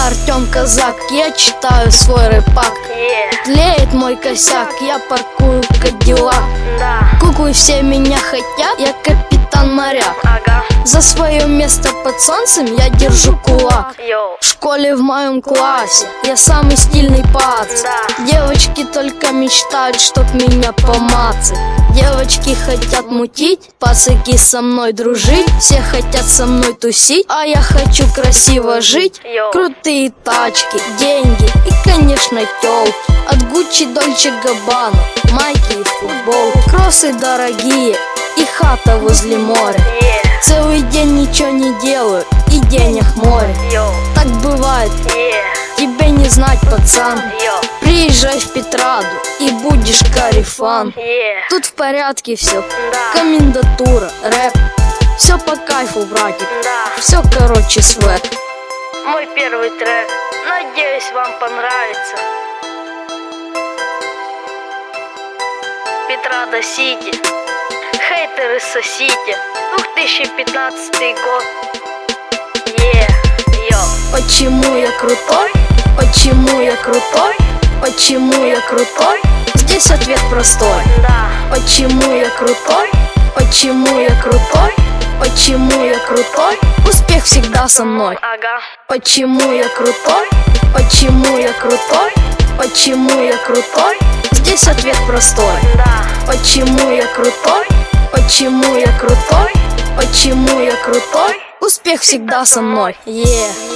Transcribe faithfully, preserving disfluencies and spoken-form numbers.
Я Артем Казак, я читаю свой рэпак. Тлеет мой косяк, я паркую Кадиллак. Куклы все меня хотят, я капитан моряк. За свое место под солнцем я держу кулак. В школе в моем классе я самый стильный пац. Девочки только мечтают, чтоб меня помацать. Девочки хотят мутить, пацаки со мной дружить. Все хотят со мной тусить, а я хочу красиво жить. Крутые тачки, деньги и, конечно, тёлки. От Гуччи, Дольче Габбана, майки и футболки. Кроссы дорогие и хата возле моря. Целый день ничего не делаю и денег море. Так бывает, тебе не знать, пацан. Приезжай в Петраду и будешь карифан. Тут в порядке все, комендатура, рэп. Все по кайфу, братик, все короче свэк. Мой первый трек, надеюсь, вам понравится. Петрада Сити, хейтеры сосите. две тысячи пятнадцатый год. Yeah, yo. Почему я крутой? Почему я крутой? Почему я крутой? Здесь ответ простой. Да. Почему я крутой? Почему я крутой? Почему я крутой? Успех всегда со мной. Ага. Почему я крутой? Почему я крутой? Почему я крутой? Здесь ответ простой. Да. Почему я крутой? Почему я крутой? Почему я крутой? Успех всегда со мной. Yeah.